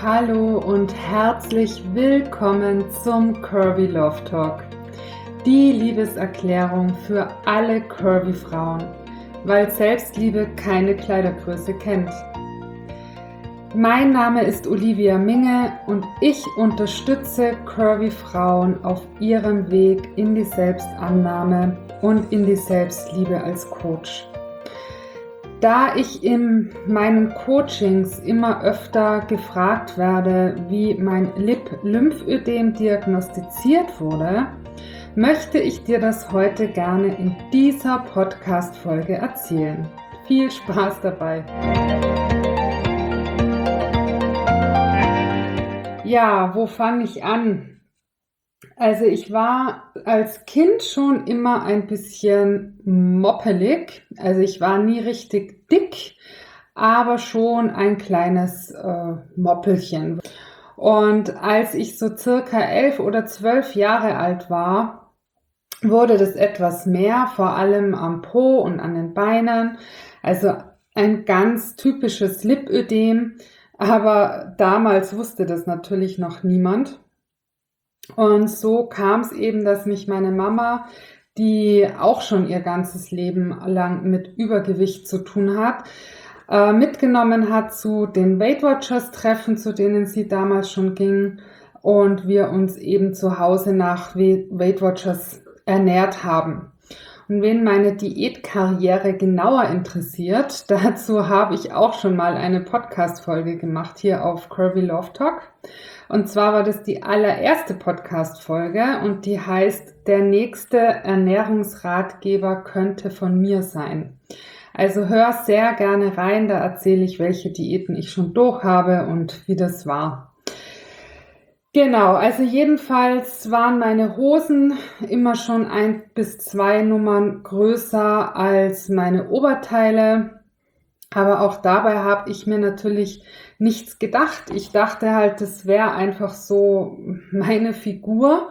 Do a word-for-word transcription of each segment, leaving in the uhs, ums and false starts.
Hallo und herzlich willkommen zum Curvy Love Talk. Die Liebeserklärung für alle Curvy Frauen, weil Selbstliebe keine Kleidergröße kennt. Mein Name ist Olivia Minge und ich unterstütze Curvy Frauen auf ihrem Weg in die Selbstannahme und in die Selbstliebe als Coach. Da ich in meinen Coachings immer öfter gefragt werde, wie mein Lip-Lymphödem diagnostiziert wurde, möchte ich dir das heute gerne in dieser Podcast-Folge erzählen. Viel Spaß dabei! Ja, wo fange ich an? Also ich war als Kind schon immer ein bisschen moppelig, also ich war nie richtig dick, aber schon ein kleines äh, Moppelchen. Und als ich so circa elf oder zwölf Jahre alt war, wurde das etwas mehr, vor allem am Po und an den Beinen, also ein ganz typisches Lipödem, aber damals wusste das natürlich noch niemand. Und so kam es eben, dass mich meine Mama, die auch schon ihr ganzes Leben lang mit Übergewicht zu tun hat, äh, mitgenommen hat zu den Weight Watchers Treffen, zu denen sie damals schon ging, und wir uns eben zu Hause nach Weight Watchers ernährt haben. Und wen meine Diätkarriere genauer interessiert, dazu habe ich auch schon mal eine Podcast-Folge gemacht hier auf Curvy Love Talk. Und zwar war das die allererste Podcast-Folge und die heißt, der nächste Ernährungsratgeber könnte von mir sein. Also hör sehr gerne rein, da erzähle ich, welche Diäten ich schon durch habe und wie das war. Genau, also jedenfalls waren meine Hosen immer schon ein bis zwei Nummern größer als meine Oberteile. Aber auch dabei habe ich mir natürlich nichts gedacht. Ich dachte halt, das wäre einfach so meine Figur.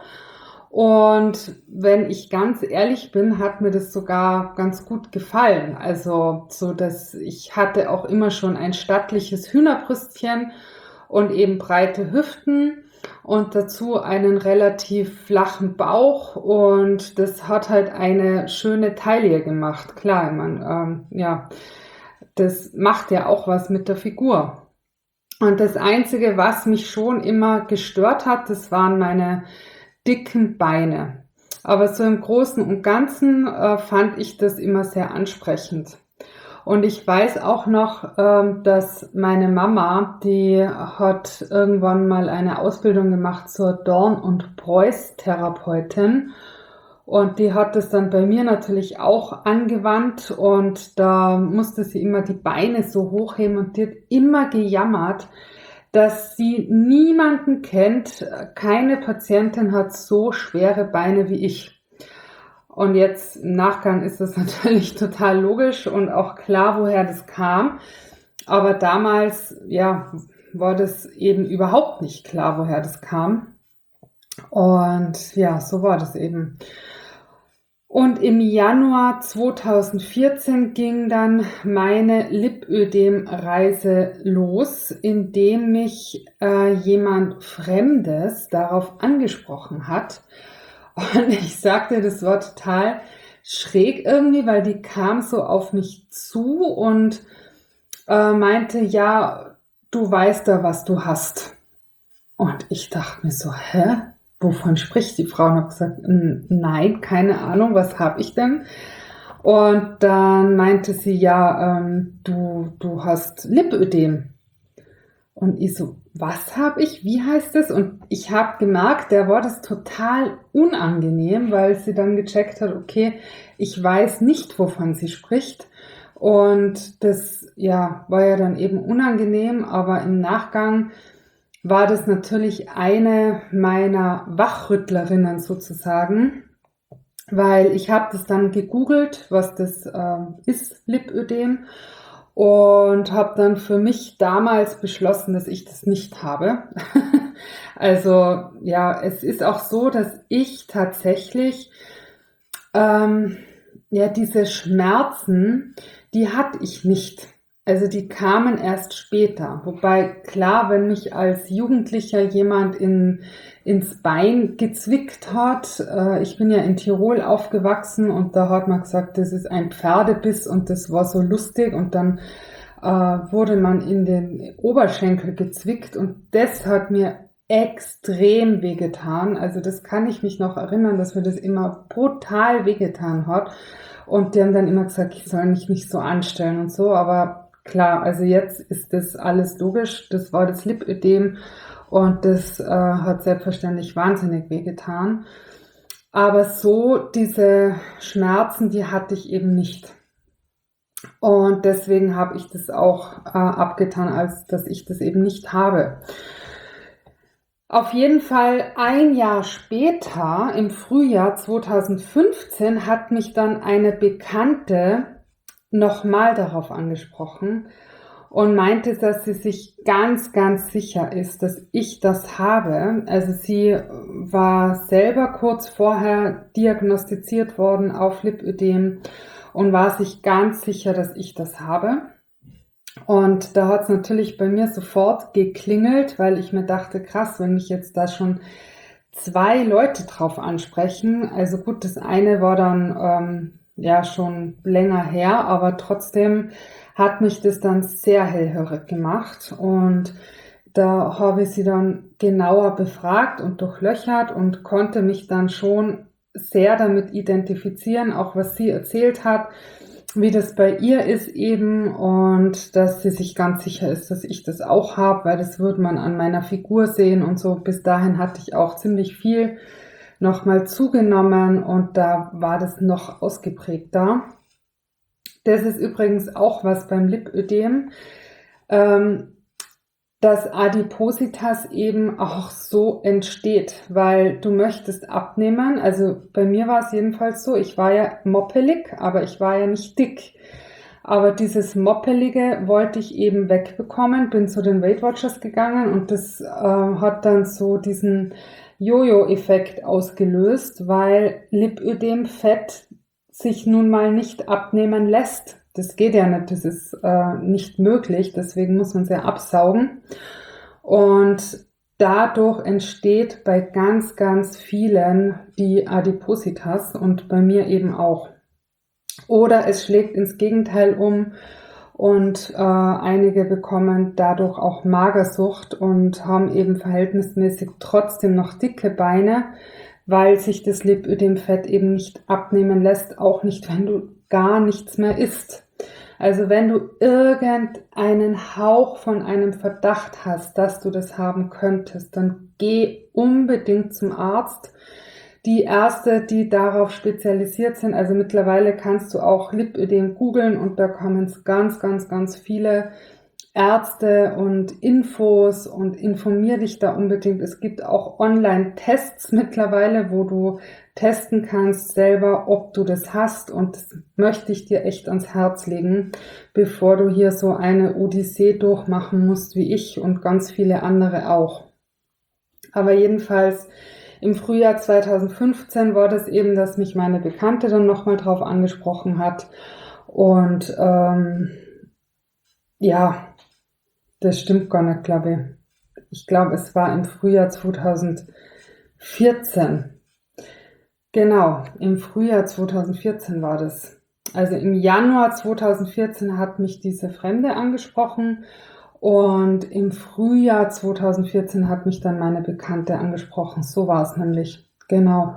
Und wenn ich ganz ehrlich bin, hat mir das sogar ganz gut gefallen. Also so, dass ich hatte auch immer schon ein stattliches Hühnerbrüstchen und eben breite Hüften und dazu einen relativ flachen Bauch. Und das hat halt eine schöne Taille gemacht. Klar, man, ähm, ja... Das macht ja auch was mit der Figur. Und das Einzige, was mich schon immer gestört hat, das waren meine dicken Beine. Aber so im Großen und Ganzen äh, fand ich das immer sehr ansprechend. Und ich weiß auch noch, äh, dass meine Mama, die hat irgendwann mal eine Ausbildung gemacht zur Dorn- und Preuß-Therapeutin. Und die hat das dann bei mir natürlich auch angewandt und da musste sie immer die Beine so hochheben und die hat immer gejammert, dass sie niemanden kennt, keine Patientin hat so schwere Beine wie ich. Und jetzt im Nachgang ist das natürlich total logisch und auch klar, woher das kam. Aber damals, ja, war das eben überhaupt nicht klar, woher das kam. Und ja, so war das eben. Und im Januar zweitausendvierzehn ging dann meine Lipödem-Reise los, indem mich äh, jemand Fremdes darauf angesprochen hat. Und ich sagte, das war total schräg irgendwie, weil die kam so auf mich zu und äh, meinte, ja, du weißt da, was du hast. Und ich dachte mir so, hä? Wovon spricht die Frau? Und habe gesagt, nein, keine Ahnung, was habe ich denn? Und dann meinte sie, ja, ähm, du, du hast Lipödem. Und ich so, was habe ich? Wie heißt das? Und ich habe gemerkt, der war das total unangenehm, weil sie dann gecheckt hat, okay, ich weiß nicht, wovon sie spricht. Und das, ja, war ja dann eben unangenehm, aber im Nachgang war das natürlich eine meiner Wachrüttlerinnen sozusagen, weil ich habe das dann gegoogelt, was das äh, ist, Lipödem, und habe dann für mich damals beschlossen, dass ich das nicht habe. Also ja, es ist auch so, dass ich tatsächlich ähm, ja diese Schmerzen, die hatte ich nicht. Also die kamen erst später. Wobei, klar, wenn mich als Jugendlicher jemand in, ins Bein gezwickt hat, äh, ich bin ja in Tirol aufgewachsen und da hat man gesagt, das ist ein Pferdebiss und das war so lustig und dann äh, wurde man in den Oberschenkel gezwickt und das hat mir extrem wehgetan. Also das kann ich mich noch erinnern, dass mir das immer brutal wehgetan hat. Und die haben dann immer gesagt, ich soll mich nicht so anstellen und so, aber klar, also jetzt ist das alles logisch. Das war das Lipödem und das äh, hat selbstverständlich wahnsinnig wehgetan. Aber so diese Schmerzen, die hatte ich eben nicht. Und deswegen habe ich das auch äh, abgetan, als dass ich das eben nicht habe. Auf jeden Fall ein Jahr später, im Frühjahr zweitausendfünfzehn, hat mich dann eine Bekannte nochmal darauf angesprochen und meinte, dass sie sich ganz, ganz sicher ist, dass ich das habe. Also sie war selber kurz vorher diagnostiziert worden auf Lipödem und war sich ganz sicher, dass ich das habe. Und da hat es natürlich bei mir sofort geklingelt, weil ich mir dachte, krass, wenn mich jetzt da schon zwei Leute drauf ansprechen. Also gut, das eine war dann ähm, ja schon länger her, aber trotzdem hat mich das dann sehr hellhörig gemacht. Und da habe ich sie dann genauer befragt und durchlöchert und konnte mich dann schon sehr damit identifizieren, auch was sie erzählt hat, wie das bei ihr ist eben und dass sie sich ganz sicher ist, dass ich das auch habe, weil das würde man an meiner Figur sehen und so. Bis dahin hatte ich auch ziemlich viel nochmal zugenommen und da war das noch ausgeprägter. Das ist übrigens auch was beim Lipödem, ähm, dass Adipositas eben auch so entsteht, weil du möchtest abnehmen. Also bei mir war es jedenfalls so, ich war ja moppelig, aber ich war ja nicht dick. Aber dieses Moppelige wollte ich eben wegbekommen, bin zu den Weight Watchers gegangen und das äh, hat dann so diesen Jojo-Effekt ausgelöst, weil Lipödem-Fett sich nun mal nicht abnehmen lässt. Das geht ja nicht, das ist äh, nicht möglich, deswegen muss man es ja absaugen. Und dadurch entsteht bei ganz, ganz vielen die Adipositas und bei mir eben auch. Oder es schlägt ins Gegenteil um und äh, einige bekommen dadurch auch Magersucht und haben eben verhältnismäßig trotzdem noch dicke Beine, weil sich das Lipödemfett eben nicht abnehmen lässt, auch nicht, wenn du gar nichts mehr isst. Also wenn du irgendeinen Hauch von einem Verdacht hast, dass du das haben könntest, dann geh unbedingt zum Arzt. Die Ärzte, die darauf spezialisiert sind, also mittlerweile kannst du auch Lipödem googeln und da kommen ganz, ganz, ganz viele Ärzte und Infos und informier dich da unbedingt. Es gibt auch Online-Tests mittlerweile, wo du testen kannst selber, ob du das hast und das möchte ich dir echt ans Herz legen, bevor du hier so eine Odyssee durchmachen musst wie ich und ganz viele andere auch. Aber jedenfalls im Frühjahr zweitausendfünfzehn war das eben, dass mich meine Bekannte dann nochmal drauf angesprochen hat und ähm, ja, das stimmt gar nicht, glaube ich. Ich glaube, es war im Frühjahr zweitausendvierzehn. Genau, im Frühjahr zweitausendvierzehn war das. Also im Januar zweitausendvierzehn hat mich diese Fremde angesprochen und im Frühjahr zweitausendvierzehn hat mich dann meine Bekannte angesprochen. So war es nämlich. Genau.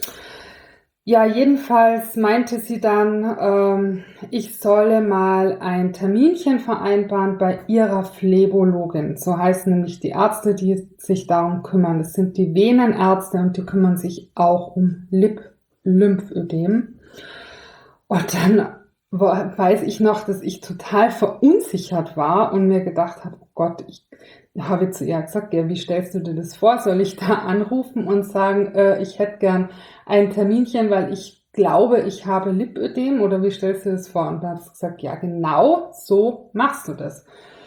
Ja, jedenfalls meinte sie dann, ähm, ich solle mal ein Terminchen vereinbaren bei ihrer Phlebotomologin. So heißen nämlich die Ärzte, die sich darum kümmern. Das sind die Venenärzte und die kümmern sich auch um Lip-Lymphödem. Und dann weiß ich noch, dass ich total verunsichert war und mir gedacht habe, oh Gott, ich habe zu ihr gesagt, ja, wie stellst du dir das vor? Soll ich da anrufen und sagen, äh, ich hätte gern ein Terminchen, weil ich glaube, ich habe Lipödem oder wie stellst du das vor? Und dann hat sie gesagt, ja, genau so machst du das.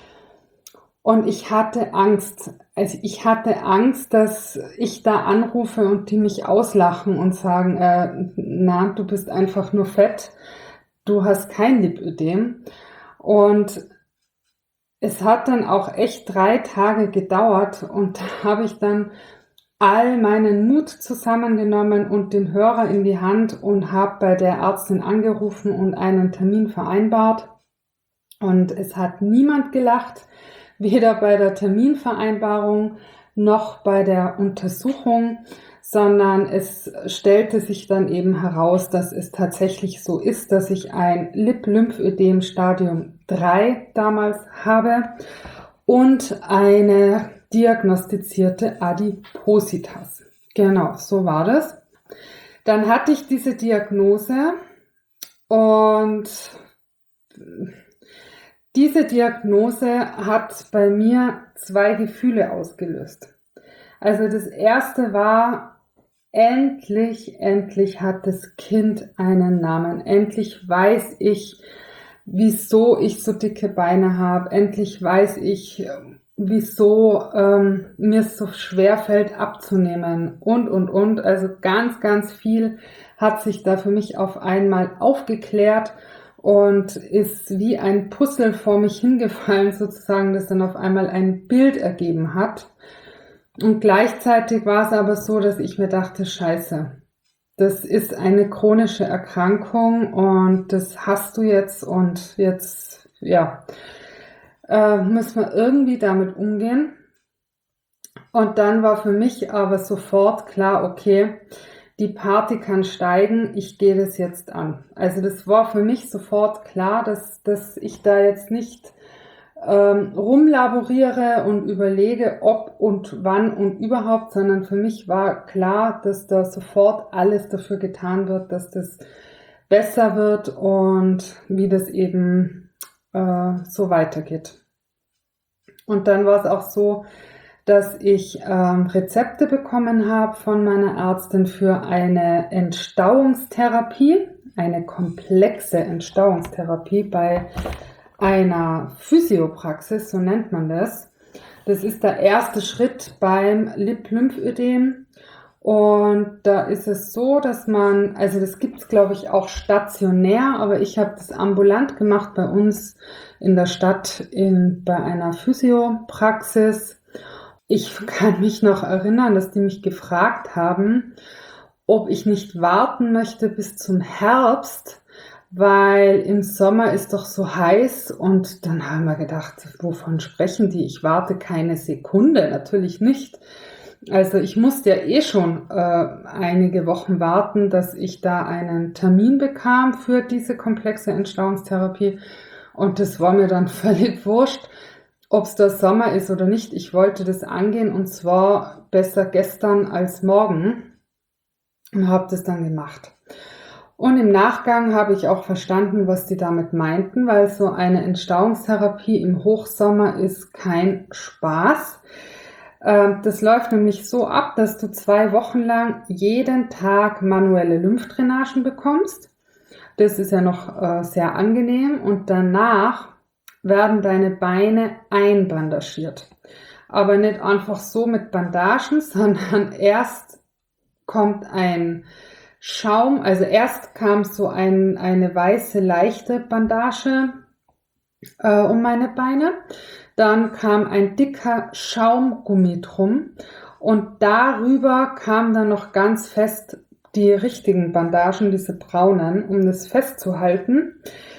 Und ich hatte Angst. Also ich hatte Angst, dass ich da anrufe und die mich auslachen und sagen, äh, na, du bist einfach nur fett, du hast kein Lipödem. Und es hat dann auch echt drei Tage gedauert und da habe ich dann all meinen Mut zusammengenommen und den Hörer in die Hand und habe bei der Ärztin angerufen und einen Termin vereinbart. Und es hat niemand gelacht, weder bei der Terminvereinbarung noch bei der Untersuchung, sondern es stellte sich dann eben heraus, dass es tatsächlich so ist, dass ich ein Lip-Lymphödem Stadium drei damals habe und eine diagnostizierte Adipositas. Genau, so war das. Dann hatte ich diese Diagnose und diese Diagnose hat bei mir zwei Gefühle ausgelöst. Also das erste war, endlich, endlich hat das Kind einen Namen. Endlich weiß ich, wieso ich so dicke Beine habe. Endlich weiß ich, wieso ähm, mir es so schwer fällt abzunehmen und, und, und. Also ganz, ganz viel hat sich da für mich auf einmal aufgeklärt und ist wie ein Puzzle vor mich hingefallen sozusagen, das dann auf einmal ein Bild ergeben hat. Und gleichzeitig war es aber so, dass ich mir dachte, scheiße, das ist eine chronische Erkrankung und das hast du jetzt und jetzt, ja, äh, müssen wir irgendwie damit umgehen. Und dann war für mich aber sofort klar, okay, die Party kann steigen, ich gehe das jetzt an. Also das war für mich sofort klar, dass, dass ich da jetzt nicht ähm, rumlaboriere und überlege, ob und wann und überhaupt, sondern für mich war klar, dass da sofort alles dafür getan wird, dass das besser wird und wie das eben äh, so weitergeht. Und dann war es auch so, dass ich ähm, Rezepte bekommen habe von meiner Ärztin für eine Entstauungstherapie, eine komplexe Entstauungstherapie bei einer Physiopraxis, so nennt man das. Das ist der erste Schritt beim Lip-Lymphödem. Und da ist es so, dass man, also das gibt es glaube ich auch stationär, aber ich habe das ambulant gemacht bei uns in der Stadt in, bei einer Physiopraxis. Ich kann mich noch erinnern, dass die mich gefragt haben, ob ich nicht warten möchte bis zum Herbst, weil im Sommer ist doch so heiß und dann haben wir gedacht, wovon sprechen die? Ich warte keine Sekunde, natürlich nicht. Also ich musste ja eh schon äh, einige Wochen warten, dass ich da einen Termin bekam für diese komplexe Entstauungstherapie und das war mir dann völlig wurscht, ob es der Sommer ist oder nicht. Ich wollte das angehen und zwar besser gestern als morgen und habe das dann gemacht. Und im Nachgang habe ich auch verstanden, was die damit meinten, weil so eine Entstauungstherapie im Hochsommer ist kein Spaß. Das läuft nämlich so ab, dass du zwei Wochen lang jeden Tag manuelle Lymphdrainagen bekommst. Das ist ja noch sehr angenehm und danach werden deine Beine einbandagiert. Aber nicht einfach so mit Bandagen, sondern erst kommt ein Schaum, also erst kam so ein, eine weiße, leichte Bandage äh, um meine Beine, dann kam ein dicker Schaumgummi drum und darüber kam dann noch ganz fest die richtigen Bandagen, diese braunen, um das festzuhalten,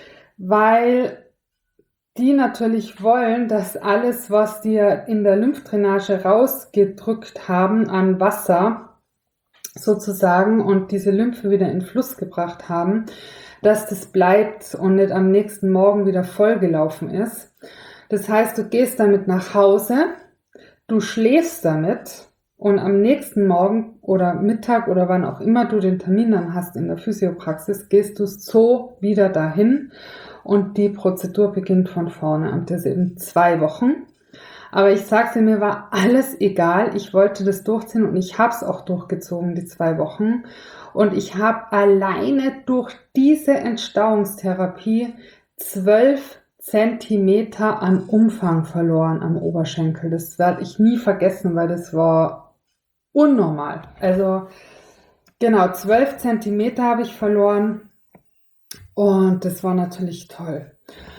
weil die natürlich wollen, dass alles, was dir in der Lymphdrainage rausgedrückt haben an Wasser, sozusagen und diese Lymphe wieder in Fluss gebracht haben, dass das bleibt und nicht am nächsten Morgen wieder vollgelaufen ist. Das heißt, du gehst damit nach Hause, du schläfst damit und am nächsten Morgen oder Mittag oder wann auch immer du den Termin dann hast in der Physiopraxis, gehst du so wieder dahin und die Prozedur beginnt von vorne und das in zwei Wochen. Aber ich sag's dir, mir war alles egal. Ich wollte das durchziehen und ich habe es auch durchgezogen, die zwei Wochen. Und ich habe alleine durch diese Entstauungstherapie zwölf Zentimeter an Umfang verloren am Oberschenkel. Das werde ich nie vergessen, weil das war unnormal. Also genau, zwölf Zentimeter habe ich verloren und das war natürlich toll.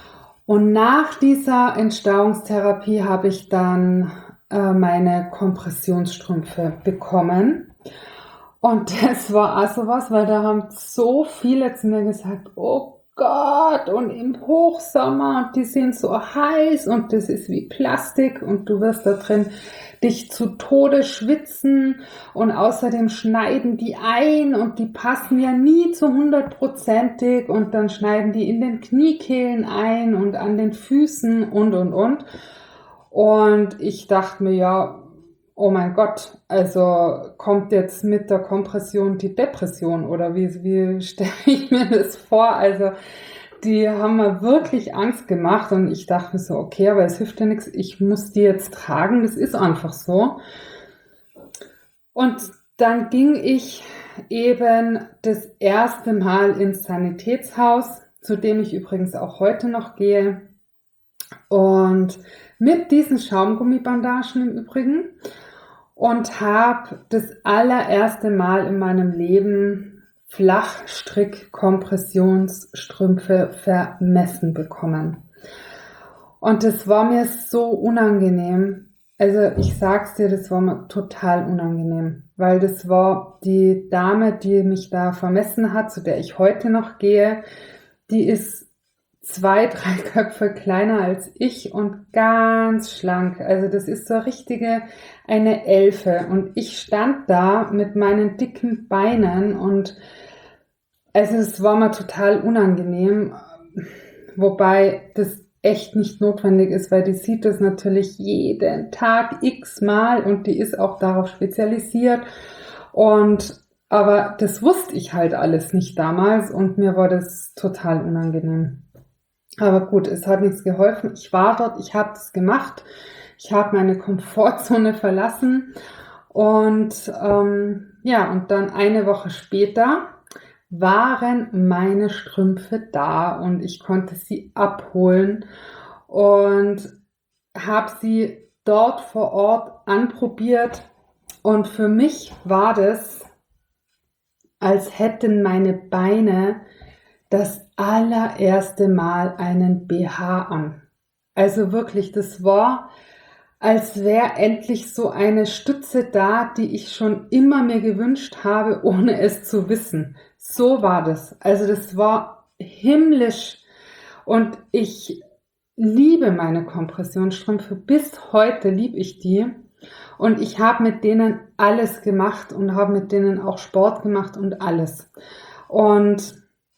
Und nach dieser Entstauungstherapie habe ich dann äh, meine Kompressionsstrümpfe bekommen. Und das war auch sowas, weil da haben so viele zu mir gesagt, oh Gott, und im Hochsommer, die sind so heiß und das ist wie Plastik und du wirst da drin dich zu Tode schwitzen und außerdem schneiden die ein und die passen ja nie zu hundertprozentig und dann schneiden die in den Kniekehlen ein und an den Füßen und und und. Und ich dachte mir, ja, oh mein Gott, also kommt jetzt mit der Kompression die Depression oder wie, wie stelle ich mir das vor? Also die haben mir wirklich Angst gemacht und ich dachte mir so, okay, aber es hilft ja nichts, ich muss die jetzt tragen, das ist einfach so. Und dann ging ich eben das erste Mal ins Sanitätshaus, zu dem ich übrigens auch heute noch gehe. Und mit diesen Schaumgummibandagen im Übrigen und habe das allererste Mal in meinem Leben Flachstrick-Kompressionsstrümpfe vermessen bekommen. Und das war mir so unangenehm. Also ich sag's dir, das war mir total unangenehm, weil das war die Dame, die mich da vermessen hat, zu der ich heute noch gehe, die ist zwei, drei Köpfe kleiner als ich und ganz schlank. Also das ist so richtige eine Elfe. Und ich stand da mit meinen dicken Beinen und also es war mir total unangenehm, wobei das echt nicht notwendig ist, weil die sieht das natürlich jeden Tag x-mal und die ist auch darauf spezialisiert. Und aber das wusste ich halt alles nicht damals und mir war das total unangenehm. Aber gut, es hat nichts geholfen. Ich war dort, ich habe das gemacht. Ich habe meine Komfortzone verlassen. Und ähm, ja, und dann eine Woche später waren meine Strümpfe da und ich konnte sie abholen und habe sie dort vor Ort anprobiert. Und für mich war das, als hätten meine Beine das allererste Mal einen B H an. Also wirklich, das war, als wäre endlich so eine Stütze da, die ich schon immer mir gewünscht habe, ohne es zu wissen. So war das. Also das war himmlisch und ich liebe meine Kompressionsstrümpfe. Bis heute liebe ich die und ich habe mit denen alles gemacht und habe mit denen auch Sport gemacht und alles. Und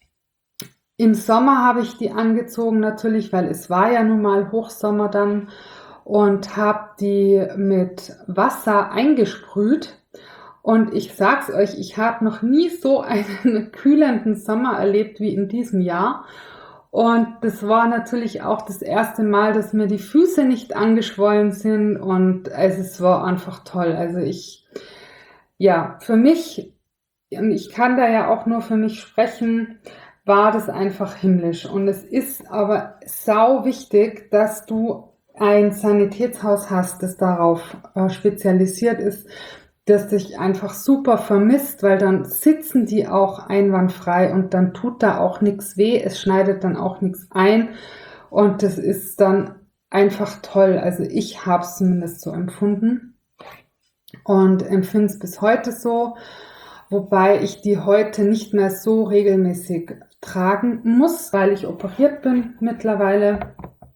im Sommer habe ich die angezogen natürlich, weil es war ja nun mal Hochsommer dann und habe die mit Wasser eingesprüht. Und ich sag's euch, ich habe noch nie so einen kühlenden Sommer erlebt wie in diesem Jahr. Und das war natürlich auch das erste Mal, dass mir die Füße nicht angeschwollen sind und also es war einfach toll. Also ich, ja, für mich, und ich kann da ja auch nur für mich sprechen, war das einfach himmlisch. Und es ist aber sau wichtig, dass du ein Sanitätshaus hast, das darauf äh, spezialisiert ist, das dich einfach super vermisst, weil dann sitzen die auch einwandfrei und dann tut da auch nichts weh, es schneidet dann auch nichts ein und das ist dann einfach toll. Also ich habe es zumindest so empfunden und empfinde es bis heute so, wobei ich die heute nicht mehr so regelmäßig tragen muss, weil ich operiert bin mittlerweile.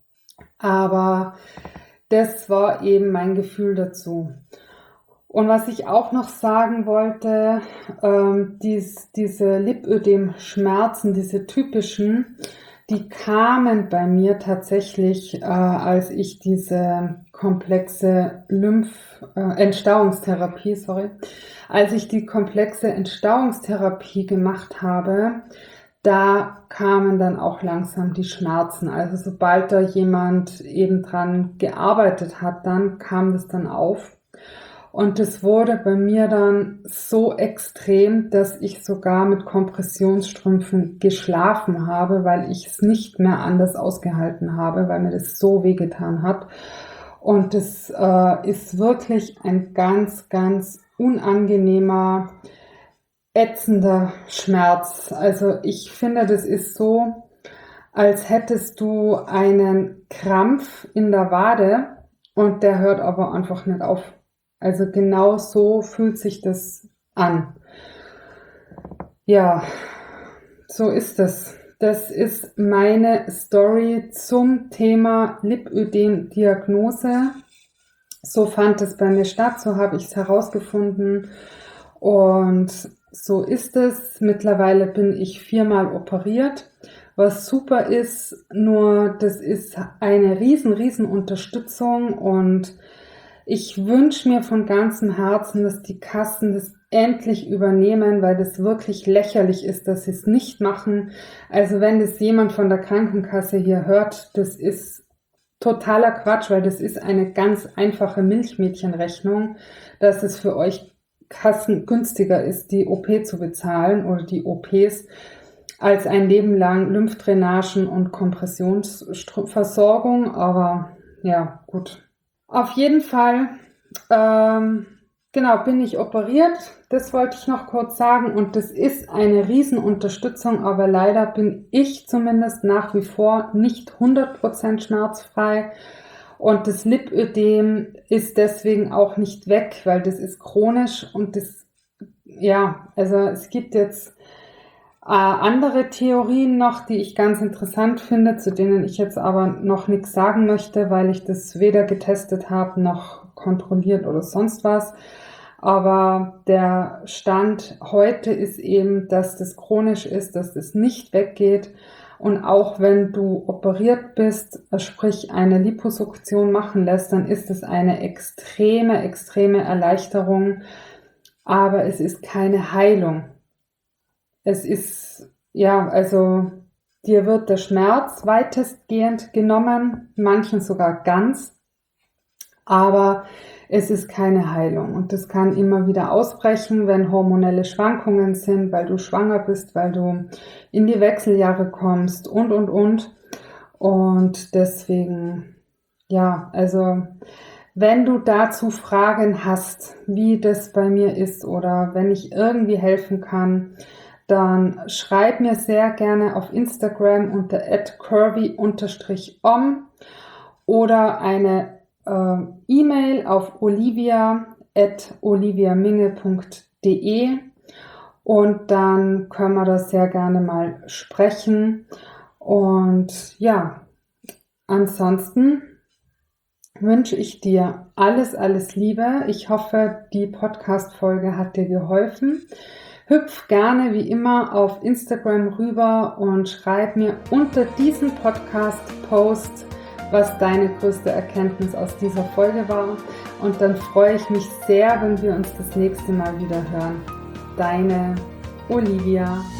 Aber das war eben mein Gefühl dazu. Und was ich auch noch sagen wollte, ähm, dies, diese Lipödem-Schmerzen, diese typischen, die kamen bei mir tatsächlich, äh, als ich diese komplexe Lymph, äh, Entstauungstherapie, sorry, als ich die komplexe Entstauungstherapie gemacht habe, da kamen dann auch langsam die Schmerzen. Also sobald da jemand eben dran gearbeitet hat, dann kam das dann auf. Und es wurde bei mir dann so extrem, dass ich sogar mit Kompressionsstrümpfen geschlafen habe, weil ich es nicht mehr anders ausgehalten habe, weil mir das so wehgetan hat. Und das äh, ist wirklich ein ganz, ganz unangenehmer, ätzender Schmerz. Also ich finde, das ist so, als hättest du einen Krampf in der Wade und der hört aber einfach nicht auf. Also genau so fühlt sich das an. Ja, so ist es. Das ist meine Story zum Thema Lipödem-Diagnose. So fand es bei mir statt, so habe ich es herausgefunden und so ist es. Mittlerweile bin ich viermal operiert, was super ist, nur das ist eine riesen, riesen Unterstützung und ich wünsche mir von ganzem Herzen, dass die Kassen das endlich übernehmen, weil das wirklich lächerlich ist, dass sie es nicht machen. Also wenn das jemand von der Krankenkasse hier hört, das ist totaler Quatsch, weil das ist eine ganz einfache Milchmädchenrechnung, dass es für euch Kassen günstiger ist, die O P zu bezahlen oder die O Ps, als ein Leben lang Lymphdrainagen und Kompressionsversorgung. Aber ja, gut. Auf jeden Fall, ähm, genau, bin ich operiert. Das wollte ich noch kurz sagen. Und das ist eine Riesenunterstützung, aber leider bin ich zumindest nach wie vor nicht hundert Prozent schmerzfrei. Und das Lipödem ist deswegen auch nicht weg, weil das ist chronisch und das, ja, also es gibt jetzt äh, andere Theorien noch, die ich ganz interessant finde, zu denen ich jetzt aber noch nichts sagen möchte, weil ich das weder getestet habe noch kontrolliert oder sonst was. Aber der Stand heute ist eben, dass das chronisch ist, dass das nicht weggeht. Und auch wenn du operiert bist, sprich eine Liposuktion machen lässt, dann ist es eine extreme, extreme Erleichterung. Aber es ist keine Heilung. Es ist, ja, also dir wird der Schmerz weitestgehend genommen, manchen sogar ganz, aber es ist keine Heilung und das kann immer wieder ausbrechen, wenn hormonelle Schwankungen sind, weil du schwanger bist, weil du in die Wechseljahre kommst und, und, und. Und deswegen, ja, also wenn du dazu Fragen hast, wie das bei mir ist oder wenn ich irgendwie helfen kann, dann schreib mir sehr gerne auf Instagram unter at curvy om oder eine äh, E-Mail auf olivia at oliviaminge punkt de und dann können wir das sehr gerne mal sprechen. Und ja, ansonsten wünsche ich dir alles, alles Liebe. Ich hoffe, die Podcast-Folge hat dir geholfen. Hüpf gerne wie immer auf Instagram rüber und schreib mir unter diesem Podcast-Post, was deine größte Erkenntnis aus dieser Folge war. Und dann freue ich mich sehr, wenn wir uns das nächste Mal wieder hören. Deine Olivia.